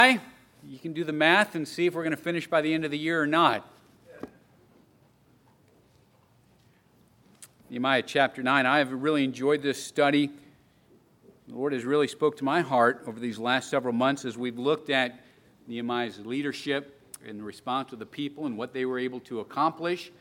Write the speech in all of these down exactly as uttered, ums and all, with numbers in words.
You can do the math and see if we're going to finish by the end of the year or not. Nehemiah chapter nine. I have really enjoyed this study. The Lord has really spoke to my heart over these last several months as we've looked at Nehemiah's leadership and the response of the people and what they were able to accomplish.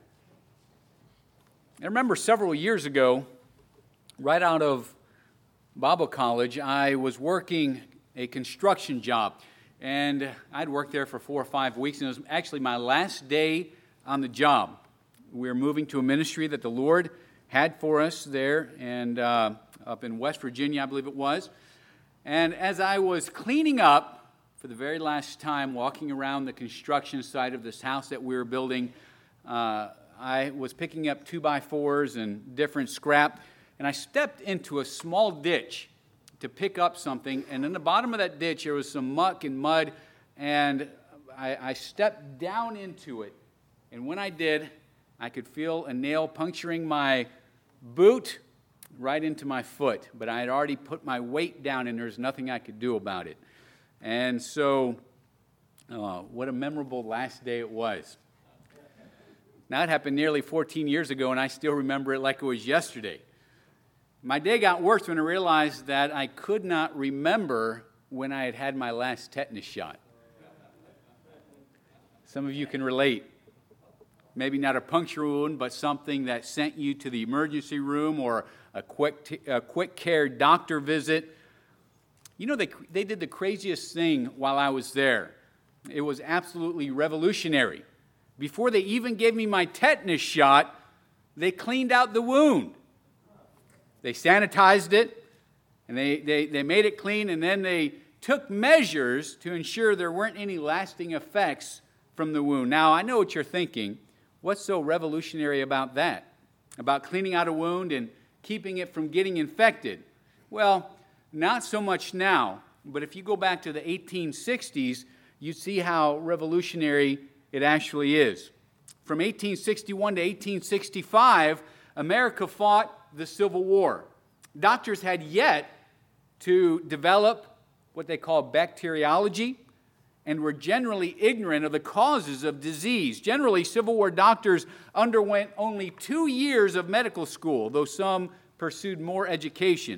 I remember several years ago, right out of Bible college, I was working a construction job. And I'd worked there for four or five weeks, and it was actually my last day on the job. We were moving to a ministry that the Lord had for us there, and uh, up in West Virginia, I believe it was. And as I was cleaning up for the very last time, walking around the construction site of this house that we were building, uh, I was picking up two-by-fours and different scrap, and I stepped into a small ditch to pick up something, and in the bottom of that ditch there was some muck and mud, and I, I stepped down into it, and when I did, I could feel a nail puncturing my boot right into my foot, but I had already put my weight down, and there's nothing I could do about it. And so, uh, what a memorable last day it was. Now, it happened nearly fourteen years ago, and I still remember it like it was yesterday. My day got worse when I realized that I could not remember when I had had my last tetanus shot. Some of you can relate. Maybe not a puncture wound, but something that sent you to the emergency room or a quick t- a quick care doctor visit. You know, they, they did the craziest thing while I was there. It was absolutely revolutionary. Before they even gave me my tetanus shot, they cleaned out the wound. They sanitized it, and they, they, they made it clean, and then they took measures to ensure there weren't any lasting effects from the wound. Now, I know what you're thinking. What's so revolutionary about that? About cleaning out a wound and keeping it from getting infected? Well, not so much now, but if you go back to the eighteen sixties, you see how revolutionary it actually is. From eighteen sixty-one to eighteen sixty-five, America fought the Civil War. Doctors had yet to develop what they call bacteriology and were generally ignorant of the causes of disease. Generally, Civil War doctors underwent only two years of medical school, though some pursued more education.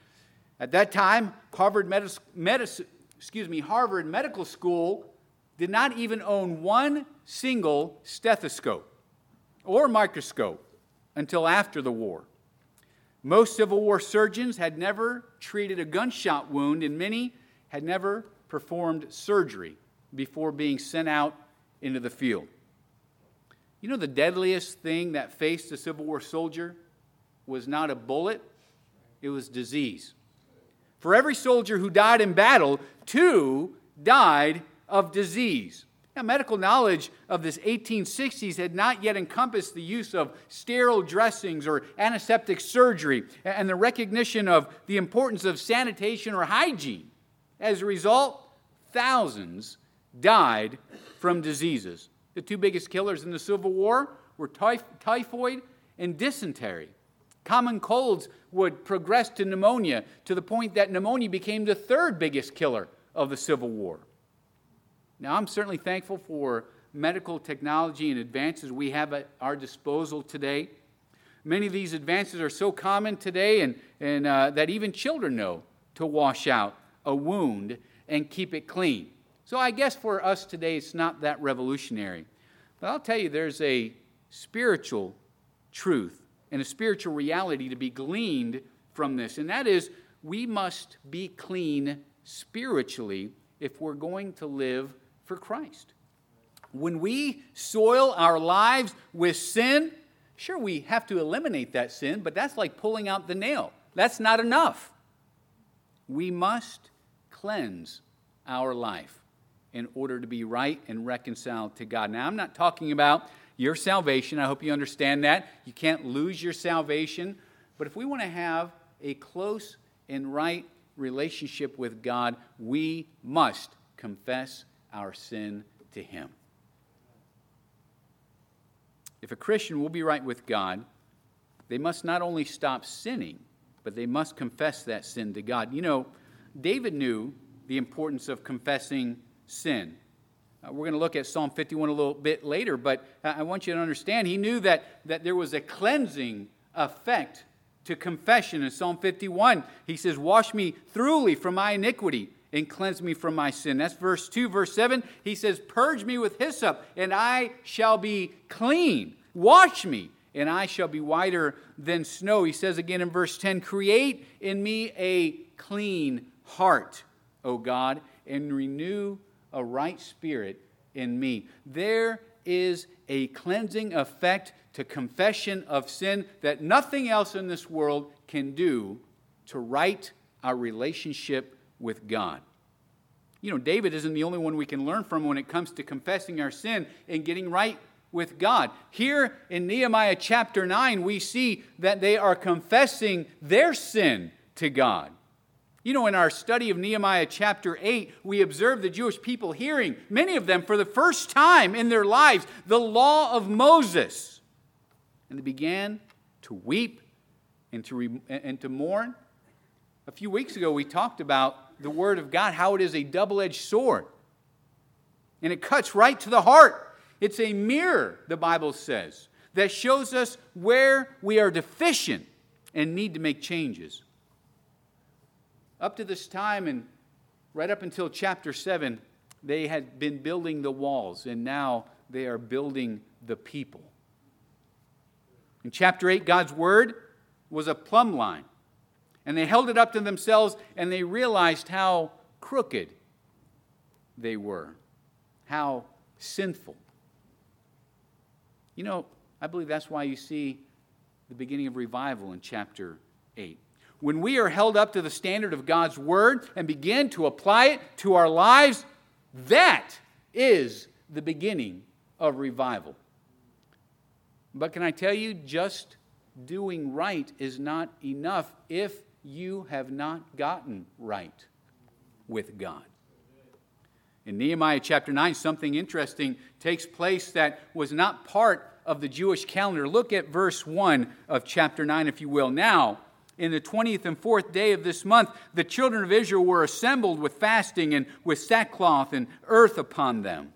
At that time, Harvard, Medis- Medis- excuse me, Harvard Medical School did not even own one single stethoscope or microscope until after the war. Most Civil War surgeons had never treated a gunshot wound, and many had never performed surgery before being sent out into the field. You know, the deadliest thing that faced a Civil War soldier was not a bullet, it was disease. For every soldier who died in battle, two died of disease. Now, medical knowledge of this eighteen sixties had not yet encompassed the use of sterile dressings or antiseptic surgery and the recognition of the importance of sanitation or hygiene. As a result, thousands died from diseases. The two biggest killers in the Civil War were typh- typhoid and dysentery. Common colds would progress to pneumonia to the point that pneumonia became the third biggest killer of the Civil War. Now, I'm certainly thankful for medical technology and advances we have at our disposal today. Many of these advances are so common today and, and uh, that even children know to wash out a wound and keep it clean. So I guess for us today, it's not that revolutionary. But I'll tell you, there's a spiritual truth and a spiritual reality to be gleaned from this, and that is we must be clean spiritually if we're going to live for Christ. When we soil our lives with sin, sure, we have to eliminate that sin, but that's like pulling out the nail. That's not enough. We must cleanse our life in order to be right and reconciled to God. Now, I'm not talking about your salvation. I hope you understand that. You can't lose your salvation. But if we want to have a close and right relationship with God, we must confess our sin to Him. If a Christian will be right with God, they must not only stop sinning, but they must confess that sin to God. You know, David knew the importance of confessing sin. Uh, we're going to look at Psalm fifty-one a little bit later, but I want you to understand he knew that, that there was a cleansing effect to confession. In Psalm fifty-one, he says, wash me thoroughly from my iniquity and cleanse me from my sin. That's verse two. Verse seven, he says, purge me with hyssop, and I shall be clean. Wash me, and I shall be whiter than snow. He says again in verse ten, create in me a clean heart, O God, and renew a right spirit in me. There is a cleansing effect to confession of sin that nothing else in this world can do to right our relationship with God. You know, David isn't the only one we can learn from when it comes to confessing our sin and getting right with God. Here in Nehemiah chapter nine, we see that they are confessing their sin to God. You know, in our study of Nehemiah chapter eight, we observe the Jewish people hearing, many of them for the first time in their lives, the law of Moses. And they began to weep and to, re- and to mourn. A few weeks ago, we talked about the Word of God, how it is a double-edged sword. And it cuts right to the heart. It's a mirror, the Bible says, that shows us where we are deficient and need to make changes. Up to this time, and right up until chapter seven, they had been building the walls, and now they are building the people. In chapter eight, God's Word was a plumb line. And they held it up to themselves, and they realized how crooked they were, how sinful. You know, I believe that's why you see the beginning of revival in chapter eight. When we are held up to the standard of God's Word and begin to apply it to our lives, that is the beginning of revival. But can I tell you, just doing right is not enough if you have not gotten right with God. In Nehemiah chapter nine, something interesting takes place that was not part of the Jewish calendar. Look at verse one of chapter nine, if you will. Now, in the twentieth and fourth day of this month, the children of Israel were assembled with fasting and with sackcloth and earth upon them.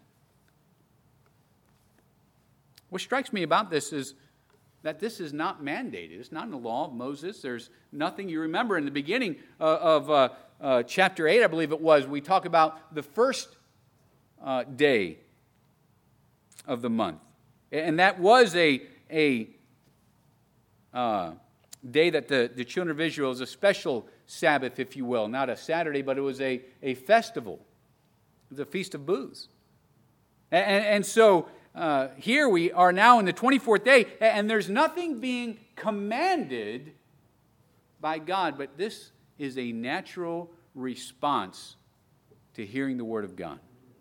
What strikes me about this is that this is not mandated. It's not in the law of Moses. There's nothing. You remember in the beginning uh, of uh, uh, chapter eight, I believe it was, we talk about the first uh, day of the month. And that was a, a uh, day that the, the children of Israel, was a special Sabbath, if you will. Not a Saturday, but it was a, a festival. It was a feast of booths. And, and, and so uh, here we are now in the twenty-fourth day, and there's nothing being commanded by God, but this is a natural response to hearing the Word of God.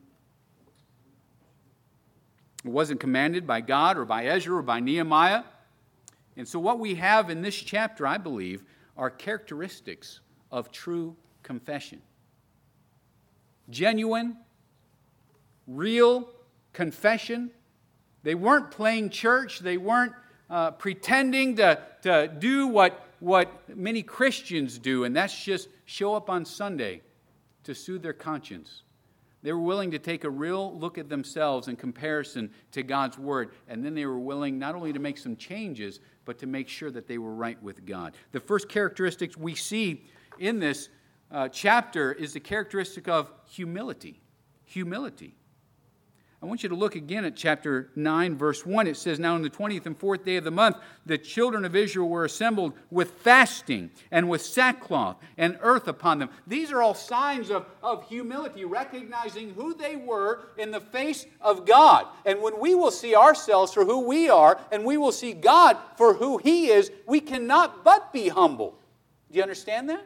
It wasn't commanded by God or by Ezra or by Nehemiah. And so what we have in this chapter, I believe, are characteristics of true confession. Genuine, real confession. They weren't playing church. They weren't uh, pretending to, to do what, what many Christians do, and that's just show up on Sunday to soothe their conscience. They were willing to take a real look at themselves in comparison to God's Word, and then they were willing not only to make some changes, but to make sure that they were right with God. The first characteristics we see in this uh, chapter is the characteristic of humility. Humility. I want you to look again at chapter nine, verse one. It says, now in the twentieth and fourth day of the month, the children of Israel were assembled with fasting and with sackcloth and earth upon them. These are all signs of, of humility, recognizing who they were in the face of God. And when we will see ourselves for who we are, and we will see God for who He is, we cannot but be humble. Do you understand that?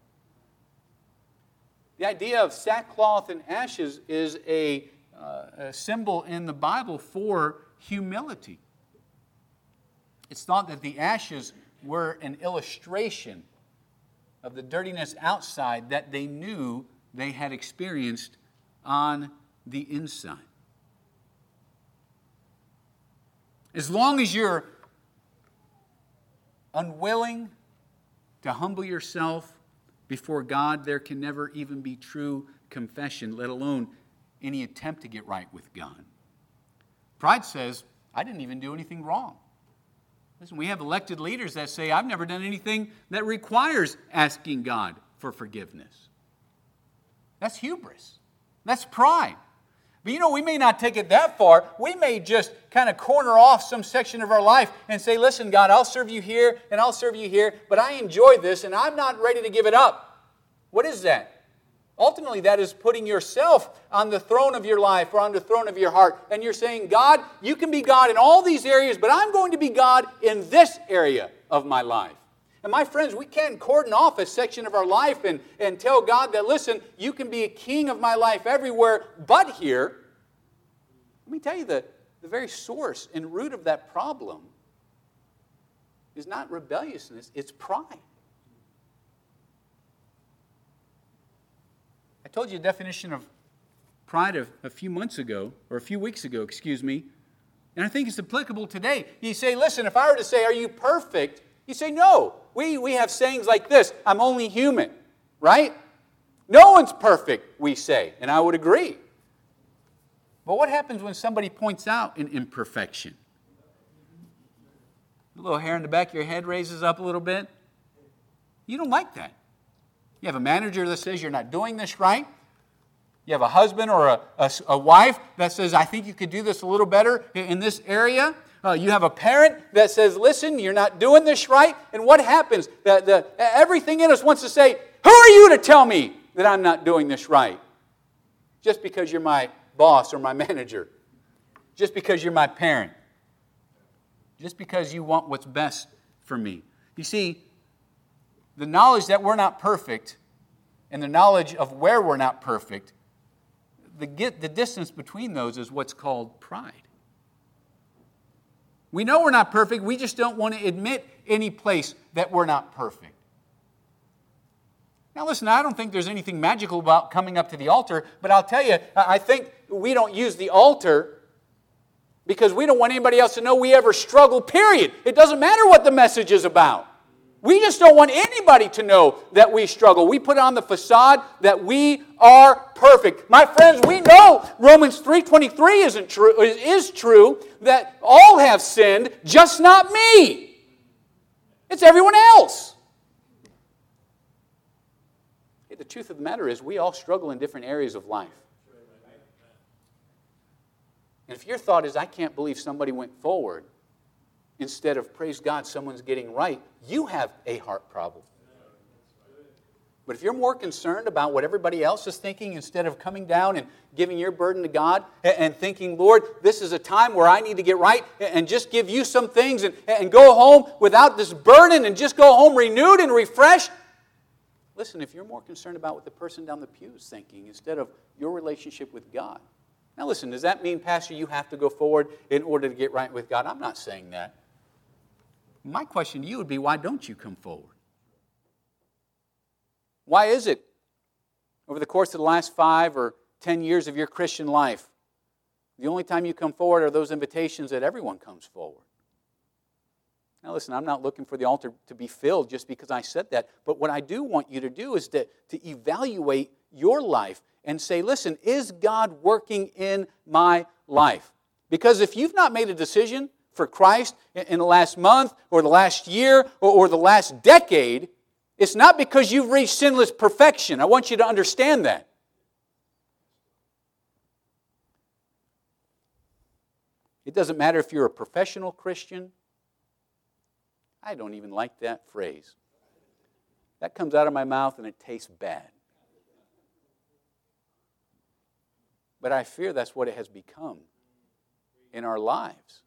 The idea of sackcloth and ashes is a Uh, a symbol in the Bible for humility. It's thought that the ashes were an illustration of the dirtiness outside that they knew they had experienced on the inside. As long as you're unwilling to humble yourself before God, there can never even be true confession, let alone any attempt to get right with God. Pride says, I didn't even do anything wrong. Listen, we have elected leaders that say, I've never done anything that requires asking God for forgiveness. That's hubris. That's pride. But you know, we may not take it that far. We may just kind of corner off some section of our life and say, listen, God, I'll serve you here and I'll serve you here, but I enjoy this and I'm not ready to give it up. What is that? Ultimately, that is putting yourself on the throne of your life or on the throne of your heart. And you're saying, God, you can be God in all these areas, but I'm going to be God in this area of my life. And my friends, we can't cordon off a section of our life and, and tell God that, listen, you can be a king of my life everywhere but here. Let me tell you, the, the very source and root of that problem is not rebelliousness, it's pride. I told you a definition of pride a, a few months ago, or a few weeks ago, excuse me, and I think it's applicable today. You say, listen, if I were to say, are you perfect? You say, no. We, we have sayings like this, I'm only human, right? No one's perfect, we say, and I would agree. But what happens when somebody points out an imperfection? The little hair in the back of your head raises up a little bit. You don't like that. You have a manager that says you're not doing this right. You have a husband or a, a, a wife that says, I think you could do this a little better in, in this area. Uh, you have a parent that says, listen, you're not doing this right. And what happens? The, the, everything in us wants to say, who are you to tell me that I'm not doing this right? Just because you're my boss or my manager. Just because you're my parent. Just because you want what's best for me. You see, the knowledge that we're not perfect and the knowledge of where we're not perfect, the, the distance between those is what's called pride. We know we're not perfect. We just don't want to admit any place that we're not perfect. Now listen, I don't think there's anything magical about coming up to the altar, but I'll tell you, I think we don't use the altar because we don't want anybody else to know we ever struggle, period. It doesn't matter what the message is about. We just don't want anybody to know that we struggle. We put on the facade that we are perfect. My friends, we know Romans three twenty-three isn't true, is true, that all have sinned, just not me. It's everyone else. The truth of the matter is we all struggle in different areas of life. And if your thought is, I can't believe somebody went forward, instead of, praise God, someone's getting right, you have a heart problem. But if you're more concerned about what everybody else is thinking instead of coming down and giving your burden to God and thinking, Lord, this is a time where I need to get right and just give you some things and, and go home without this burden and just go home renewed and refreshed. Listen, if you're more concerned about what the person down the pew is thinking instead of your relationship with God. Now listen, does that mean, Pastor, you have to go forward in order to get right with God? I'm not saying that. My question to you would be, why don't you come forward? Why is it, over the course of the last five or ten years of your Christian life, the only time you come forward are those invitations that everyone comes forward? Now listen, I'm not looking for the altar to be filled just because I said that, but what I do want you to do is to, to evaluate your life and say, listen, is God working in my life? Because if you've not made a decision for Christ in the last month or the last year or, or the last decade, it's not because you've reached sinless perfection. I want you to understand that. It doesn't matter if you're a professional Christian. I don't even like that phrase. That comes out of my mouth and it tastes bad. But I fear that's what it has become in our lives.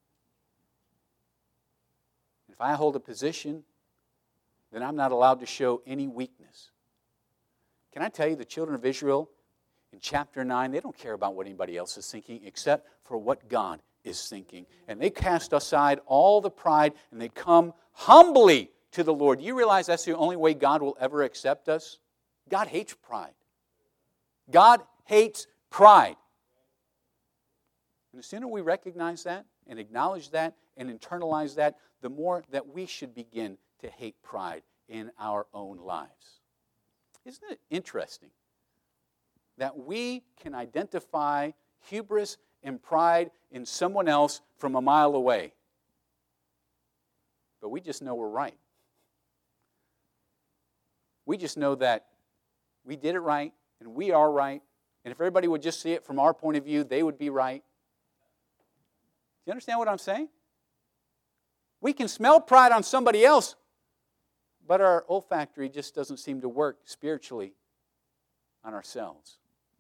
If I hold a position, then I'm not allowed to show any weakness. Can I tell you, the children of Israel in chapter nine, they don't care about what anybody else is thinking except for what God is thinking. And they cast aside all the pride and they come humbly to the Lord. You realize that's the only way God will ever accept us? God hates pride. God hates pride. And the sooner we recognize that and acknowledge that and internalize that, the more that we should begin to hate pride in our own lives. Isn't it interesting that we can identify hubris and pride in someone else from a mile away. But we just know we're right. We just know that we did it right, and we are right, and if everybody would just see it from our point of view, they would be right. Do you understand what I'm saying? We can smell pride on somebody else, but our olfactory just doesn't seem to work spiritually on ourselves.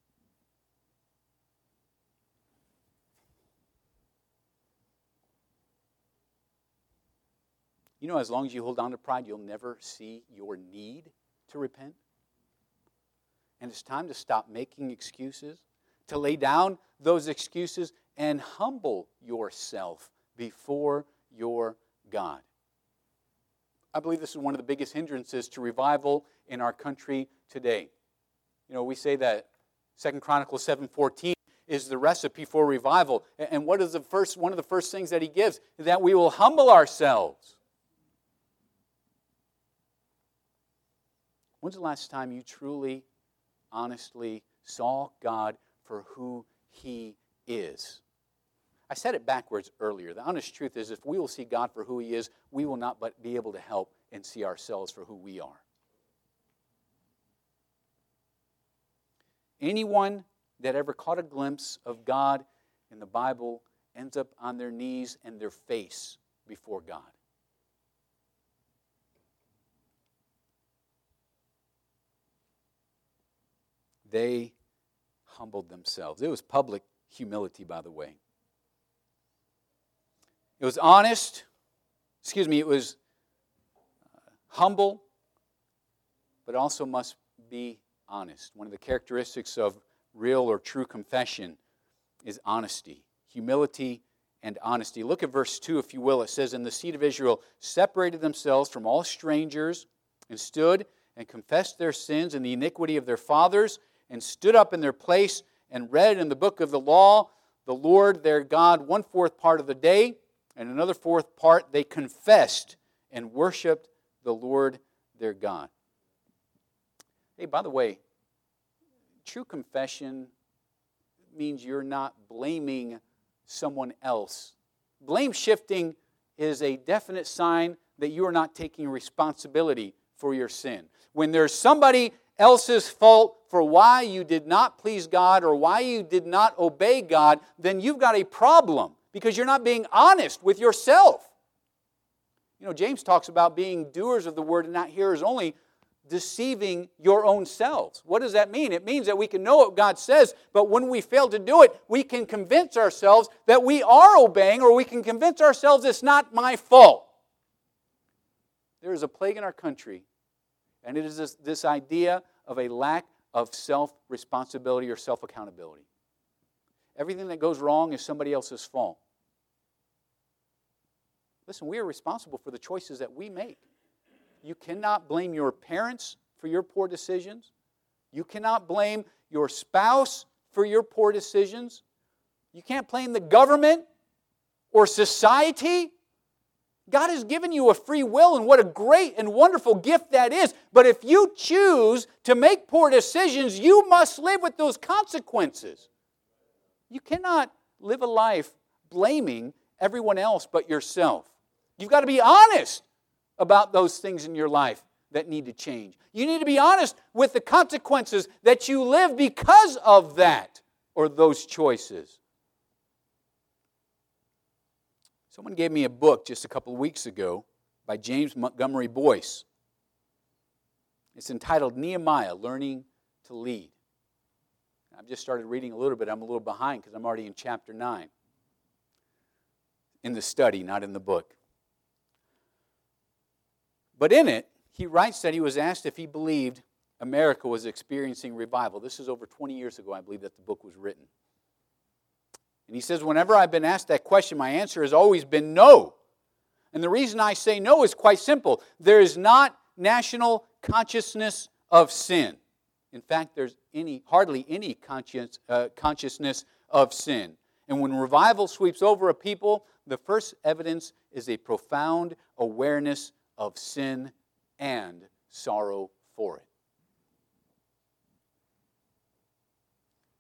You know, as long as you hold on to pride, you'll never see your need to repent. And it's time to stop making excuses, to lay down those excuses and humble yourself before your God. I believe this is one of the biggest hindrances to revival in our country today. You know, we say that Second Chronicles seven fourteen is the recipe for revival. And what is the first one of the first things that he gives? That we will humble ourselves. When's the last time you truly, honestly saw God for who He is? I said it backwards earlier. The honest truth is, if we will see God for who He is, we will not but be able to help and see ourselves for who we are. Anyone that ever caught a glimpse of God in the Bible ends up on their knees and their face before God. They humbled themselves. It was public humility, by the way. It was honest. Excuse me, it was uh, humble, but also must be honest. One of the characteristics of real or true confession is honesty, humility, and honesty. Look at verse two, if you will. It says, "And the seed of Israel separated themselves from all strangers and stood and confessed their sins and the iniquity of their fathers, and stood up in their place and read in the book of the law the Lord their God one fourth part of the day, and another fourth part they confessed and worshiped the Lord their God." Hey, by the way, true confession means you're not blaming someone else. Blame shifting is a definite sign that you are not taking responsibility for your sin. When there's somebody else's fault for why you did not please God or why you did not obey God, then you've got a problem because you're not being honest with yourself. You know, James talks about being doers of the word and not hearers only, deceiving your own selves. What does that mean? It means that we can know what God says, but when we fail to do it, we can convince ourselves that we are obeying, or we can convince ourselves it's not my fault. There is a plague in our country, and it is this, this idea of a lack of self-responsibility or self-accountability. Everything that goes wrong is somebody else's fault. Listen, we are responsible for the choices that we make. You cannot blame your parents for your poor decisions. You cannot blame your spouse for your poor decisions. You can't blame the government or society. God has given you a free will, and what a great and wonderful gift that is. But if you choose to make poor decisions, you must live with those consequences. You cannot live a life blaming everyone else but yourself. You've got to be honest about those things in your life that need to change. You need to be honest with the consequences that you live because of that or those choices. Someone gave me a book just a couple of weeks ago by James Montgomery Boyce. It's entitled Nehemiah, Learning to Lead. I've just started reading a little bit. I'm a little behind because I'm already in chapter nine. In the study, not in the book. But in it, he writes that he was asked if he believed America was experiencing revival. This is over twenty years ago, I believe, that the book was written. And he says, whenever I've been asked that question, my answer has always been no. And the reason I say no is quite simple. There is not national consciousness of sin. In fact, there's any hardly any conscience, uh, consciousness of sin. And when revival sweeps over a people, the first evidence is a profound awareness of sin and sorrow for it.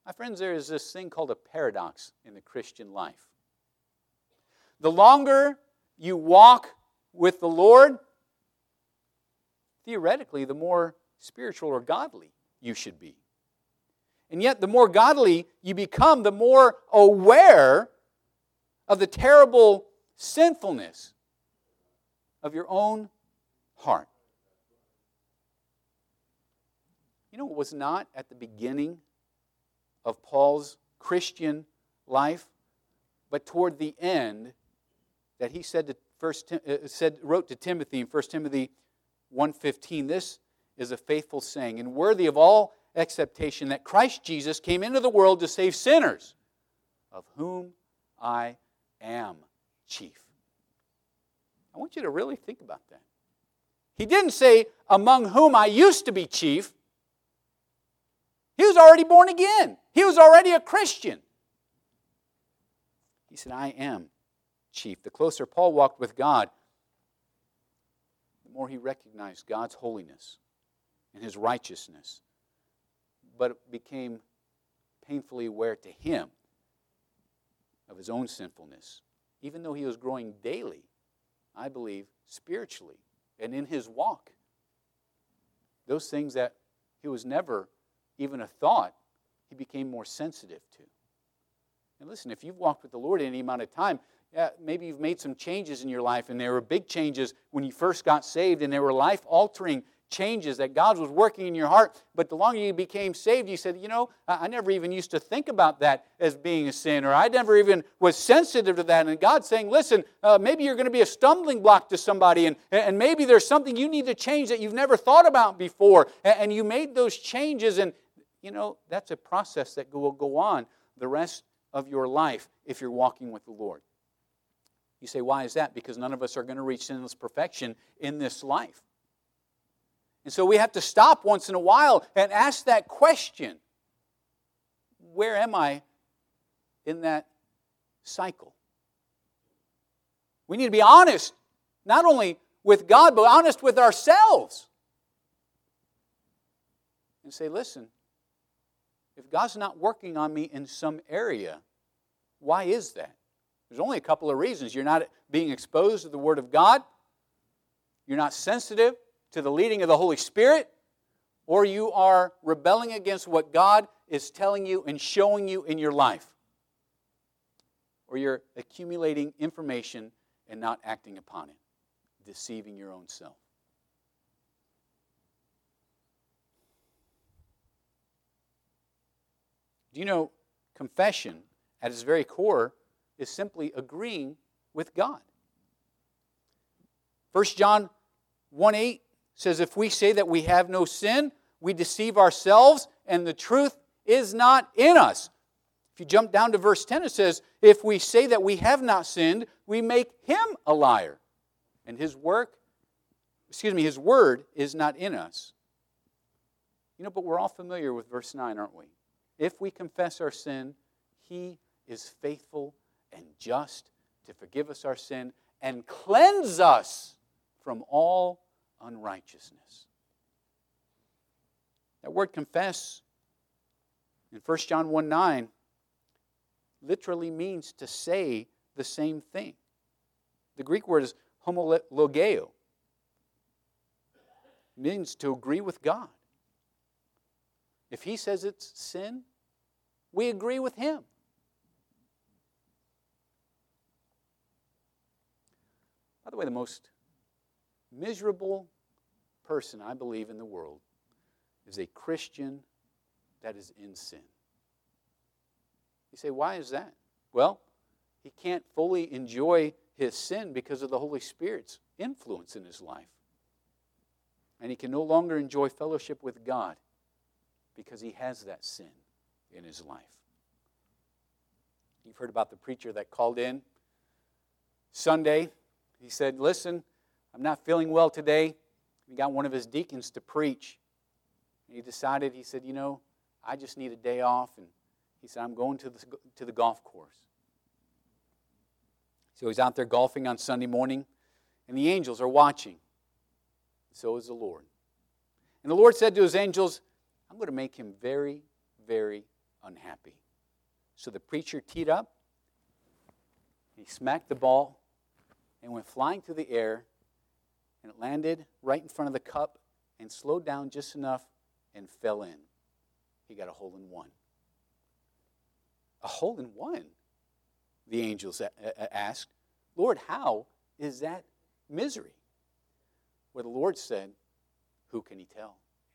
My friends, there is this thing called a paradox in the Christian life. The longer you walk with the Lord, theoretically, the more spiritual or godly you should be. And yet, the more godly you become, the more aware of the terrible sinfulness of your own heart. You know, it was not at the beginning of Paul's Christian life, but toward the end that he said to first uh, said wrote to Timothy in First Timothy one fifteen, this is a faithful saying and worthy of all acceptation, that Christ Jesus came into the world to save sinners, of whom I am chief. I want you to really think about that. He didn't say, among whom I used to be chief. He was already born again. He was already a Christian. He said, I am chief. The closer Paul walked with God, the more he recognized God's holiness and His righteousness, but became painfully aware to him of his own sinfulness, even though he was growing daily, I believe, spiritually and in his walk. Those things that he was never even a thought, he became more sensitive to. And listen, if you've walked with the Lord any amount of time, yeah, maybe you've made some changes in your life, and there were big changes when you first got saved, and there were life-altering changes that God was working in your heart. But the longer you became saved, you said, you know, I never even used to think about that as being a sin, or I never even was sensitive to that. And God's saying, listen, uh, maybe you're going to be a stumbling block to somebody, and, and maybe there's something you need to change that you've never thought about before. And, and you made those changes, and, you know, that's a process that will go on the rest of your life if you're walking with the Lord. You say, why is that? Because none of us are going to reach sinless perfection in this life. And so we have to stop once in a while and ask that question. Where am I in that cycle? We need to be honest, not only with God, but honest with ourselves. And say, listen, if God's not working on me in some area, why is that? There's only a couple of reasons. You're not being exposed to the Word of God. You're not sensitive to the leading of the Holy Spirit, or you are rebelling against what God is telling you and showing you in your life. Or you're accumulating information and not acting upon it, deceiving your own self. Do you know, confession at its very core is simply agreeing with God. First John one eight says, if we say that we have no sin, we deceive ourselves, and the truth is not in us. If you jump down to verse ten, it says, if we say that we have not sinned, we make him a liar, and his work, excuse me, his word is not in us. You know, but we're all familiar with verse nine, aren't we? If we confess our sin, he is faithful and just to forgive us our sin and cleanse us from all unrighteousness. That word confess in First John one nine literally means to say the same thing. The Greek word is homologeo. It means to agree with God. If he says it's sin, we agree with him. By the way, the most miserable person, I believe, in the world is a Christian that is in sin. You say, why is that? Well, he can't fully enjoy his sin because of the Holy Spirit's influence in his life. And he can no longer enjoy fellowship with God because he has that sin in his life. You've heard about the preacher that called in Sunday. He said, listen, I'm not feeling well today. He got one of his deacons to preach. And he decided, he said, you know, I just need a day off. And he said, I'm going to the, to the golf course. So he's out there golfing on Sunday morning, and the angels are watching. So is the Lord. And the Lord said to his angels, I'm going to make him very, very unhappy. So the preacher teed up, he smacked the ball, and went flying through the air, and it landed right in front of the cup and slowed down just enough and fell in. He got a hole in one. A hole in one? The angels asked. Lord, how is that misery? Well, the Lord said, who can he tell?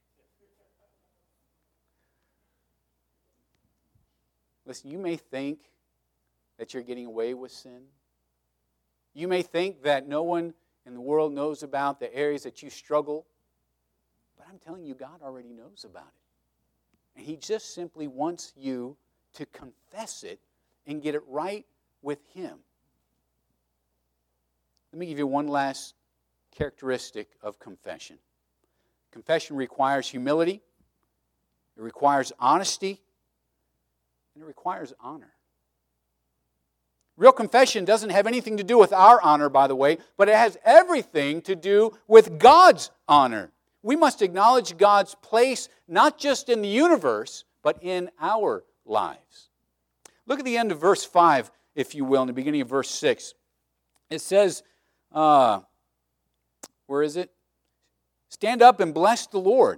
Listen, you may think that you're getting away with sin. You may think that no one in the world knows about the areas that you struggle. But I'm telling you, God already knows about it. And he just simply wants you to confess it and get it right with him. Let me give you one last characteristic of confession. Confession requires humility, it requires honesty, and it requires honor. Real confession doesn't have anything to do with our honor, by the way, but it has everything to do with God's honor. We must acknowledge God's place not just in the universe, but in our lives. Look at the end of verse five, if you will, in the beginning of verse six. It says, uh, where is it? Stand up and bless the Lord.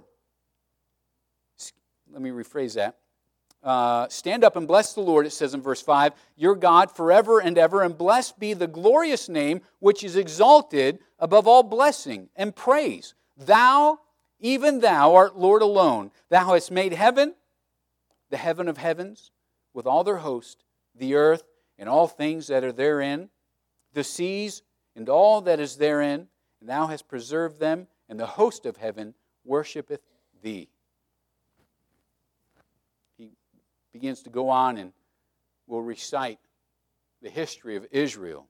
Let me rephrase that. Uh, stand up and bless the Lord, it says in verse five, your God forever and ever, and blessed be the glorious name which is exalted above all blessing and praise. Thou, even thou, art Lord alone. Thou hast made heaven, the heaven of heavens, with all their host, the earth and all things that are therein, the seas and all that is therein, and thou hast preserved them, and the host of heaven worshipeth thee. Begins to go on and will recite the history of Israel.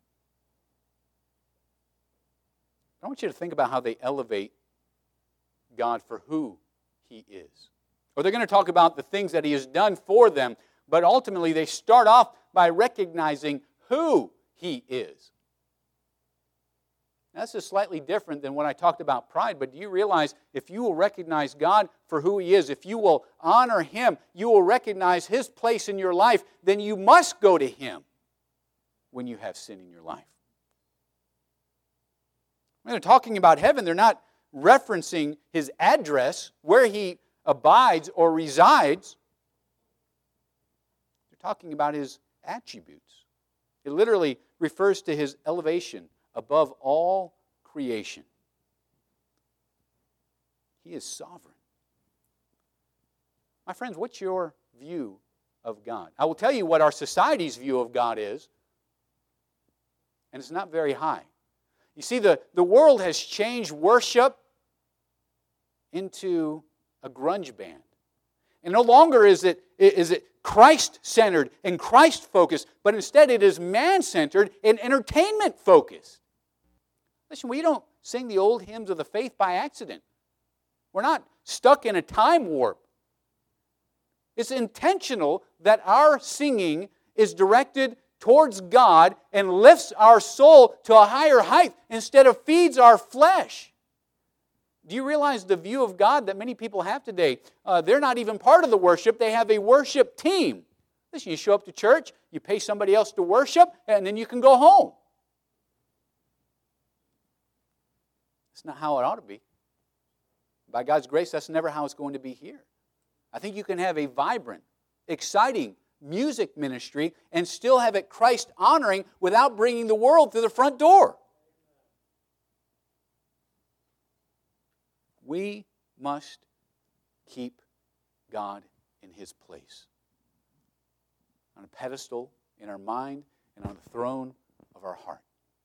I want you to think about how they elevate God for who he is. Or they're going to talk about the things that he has done for them, but ultimately they start off by recognizing who he is. Now, this is slightly different than when I talked about pride, but do you realize if you will recognize God for who he is, if you will honor him, you will recognize his place in your life, then you must go to him when you have sin in your life. When they're talking about heaven, they're not referencing his address, where he abides or resides. They're talking about his attributes. It literally refers to his elevation above all creation. He is sovereign. My friends, what's your view of God? I will tell you what our society's view of God is, and it's not very high. You see, the, the world has changed worship into a grunge band. And no longer is it, is it Christ-centered and Christ-focused, but instead it is man-centered and entertainment-focused. Listen, we don't sing the old hymns of the faith by accident. We're not stuck in a time warp. It's intentional that our singing is directed towards God and lifts our soul to a higher height instead of feeds our flesh. Do you realize the view of God that many people have today? Uh, they're not even part of the worship. They have a worship team. Listen, you show up to church, you pay somebody else to worship, and then you can go home. That's not how it ought to be. By God's grace, that's never how it's going to be here. I think you can have a vibrant, exciting music ministry and still have it Christ-honoring without bringing the world to the front door. We must keep God in his place, on a pedestal in our mind and on the throne of our heart.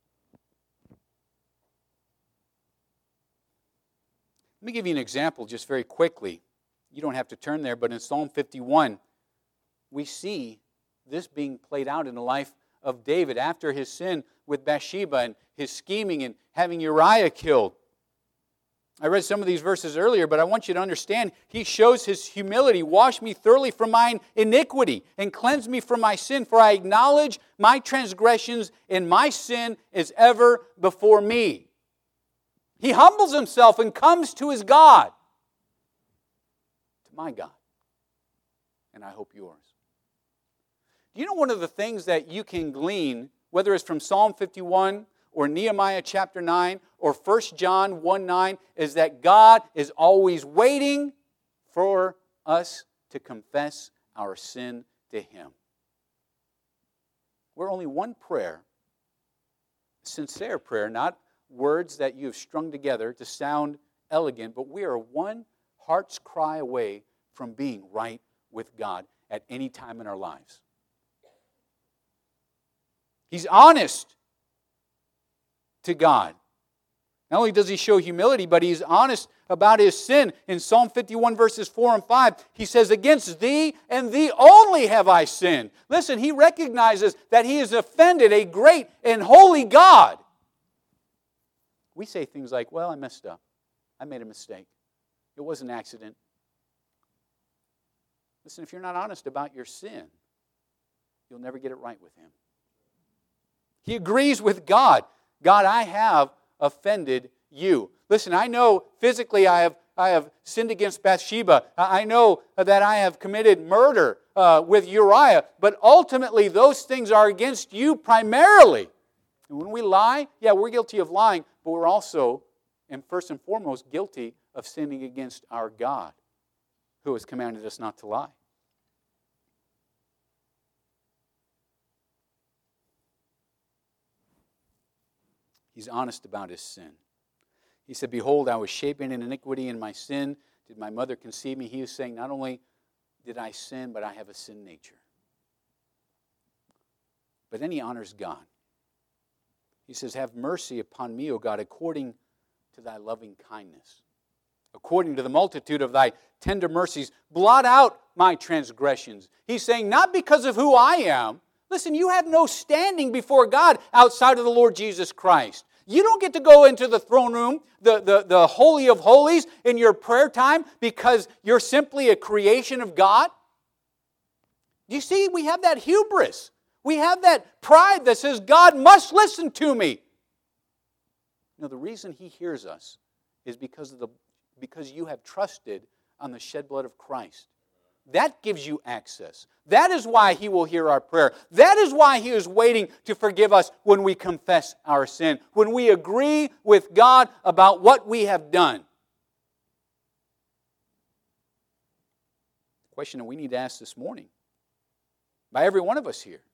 Let me give you an example just very quickly. You don't have to turn there, but in Psalm fifty-one, we see this being played out in the life of David after his sin with Bathsheba and his scheming and having Uriah killed. I read some of these verses earlier, but I want you to understand, he shows his humility. Wash me thoroughly from mine iniquity and cleanse me from my sin, for I acknowledge my transgressions and my sin is ever before me. He humbles himself and comes to his God, to my God. and I hope yours. Do you know one of the things that you can glean, whether it's from Psalm fifty-one or Nehemiah chapter nine or First John one nine, is that God is always waiting for us to confess our sin to Him. We're only one prayer, sincere prayer, not words that you have strung together to sound elegant, but we are one heart's cry away from being right with God at any time in our lives. He's honest to God. Not only does he show humility, but he's honest about his sin. In Psalm fifty-one, verses four and five, he says, "Against thee and thee only have I sinned." Listen, he recognizes that he has offended a great and holy God. We say things like, well, I messed up. I made a mistake. It was an accident. Listen, if you're not honest about your sin, you'll never get it right with Him. He agrees with God. God, I have offended you. Listen, I know physically I have I have sinned against Bathsheba. I know that I have committed murder uh, with Uriah. But ultimately, those things are against you primarily. And when we lie, yeah, we're guilty of lying, but we're also, and first and foremost, guilty of sinning against our God, who has commanded us not to lie. He's honest about his sin. He said, "Behold, I was shapen in iniquity, in my sin did my mother conceive me." He is saying, not only did I sin, but I have a sin nature. But then he honors God. He says, "Have mercy upon me, O God, according to thy loving kindness. According to the multitude of thy tender mercies, blot out my transgressions." He's saying, not because of who I am. Listen, you have no standing before God outside of the Lord Jesus Christ. You don't get to go into the throne room, the, the, the Holy of Holies, in your prayer time because you're simply a creation of God. You see, we have that hubris. We have that pride that says, God must listen to me. No, the reason He hears us is because of the because you have trusted on the shed blood of Christ. That gives you access. That is why He will hear our prayer. That is why He is waiting to forgive us when we confess our sin, when we agree with God about what we have done. The question that we need to ask this morning, by every one of us here,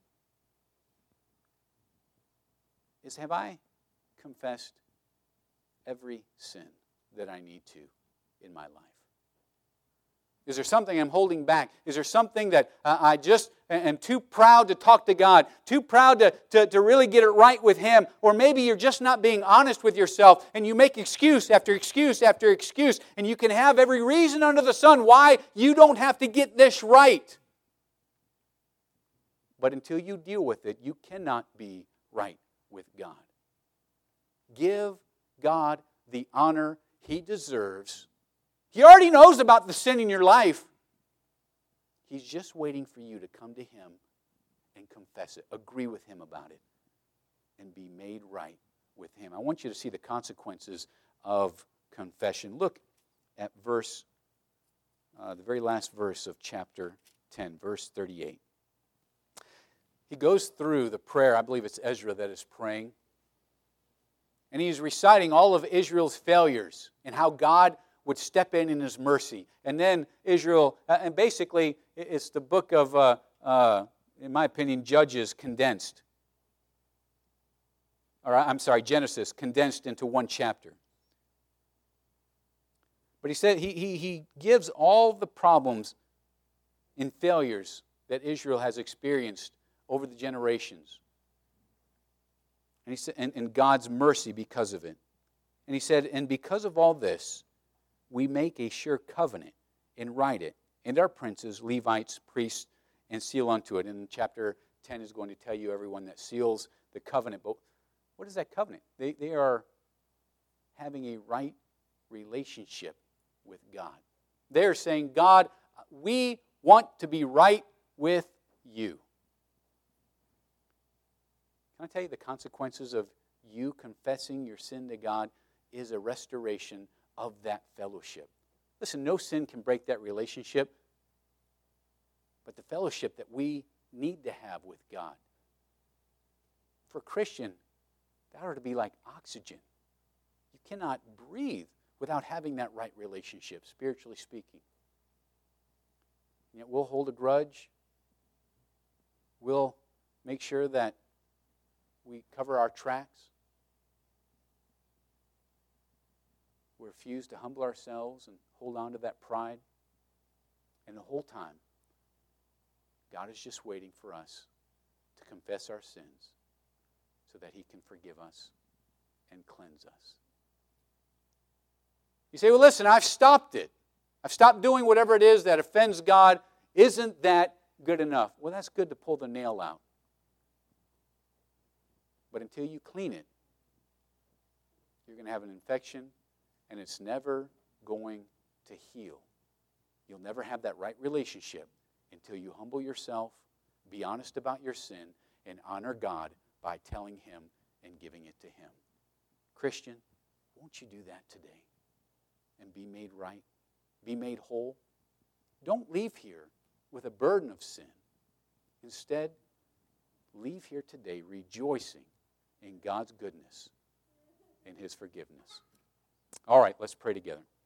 is, have I confessed every sin that I need to in my life? Is there something I'm holding back? Is there something that uh, I just am too proud to talk to God, too proud to, to, to really get it right with Him? Or maybe you're just not being honest with yourself and you make excuse after excuse after excuse, and you can have every reason under the sun why you don't have to get this right. But until you deal with it, you cannot be right with God. Give God the honor He deserves. He already knows about the sin in your life. He's just waiting for you to come to Him and confess it, agree with Him about it, and be made right with Him. I want you to see the consequences of confession. Look at verse, uh, the very last verse of chapter ten, verse thirty-eight. He goes through the prayer. I believe it's Ezra that is praying. And he's reciting all of Israel's failures and how God would step in in His mercy. And then Israel, uh, and basically it's the book of, uh, uh, in my opinion, Judges condensed. Or I'm sorry, Genesis condensed into one chapter. But he said he, he, he gives all the problems and failures that Israel has experienced over the generations. And, he said, and, and God's mercy because of it. And he said, and because of all this, we make a sure covenant and write it, and our princes, Levites, priests, and seal unto it. And chapter ten is going to tell you everyone that seals the covenant. But what is that covenant? They, they are having a right relationship with God. They're saying, God, we want to be right with you. Can I tell you the consequences of you confessing your sin to God is a restoration of that fellowship. Listen, no sin can break that relationship. but the fellowship that we need to have with God. For a Christian, that ought to be like oxygen. You cannot breathe without having that right relationship, spiritually speaking. Yet we'll hold a grudge. We'll make sure that we cover our tracks. We refuse to humble ourselves and hold on to that pride. And the whole time, God is just waiting for us to confess our sins so that He can forgive us and cleanse us. You say, well, listen, I've stopped it. I've stopped doing whatever it is that offends God. Isn't that good enough? Well, that's good to pull the nail out. But until you clean it, you're going to have an infection, and it's never going to heal. You'll never have that right relationship until you humble yourself, be honest about your sin, and honor God by telling Him and giving it to Him. Christian, won't you do that today and be made right, be made whole? Don't leave here with a burden of sin. Instead, leave here today rejoicing in God's goodness and His forgiveness. All right, let's pray together.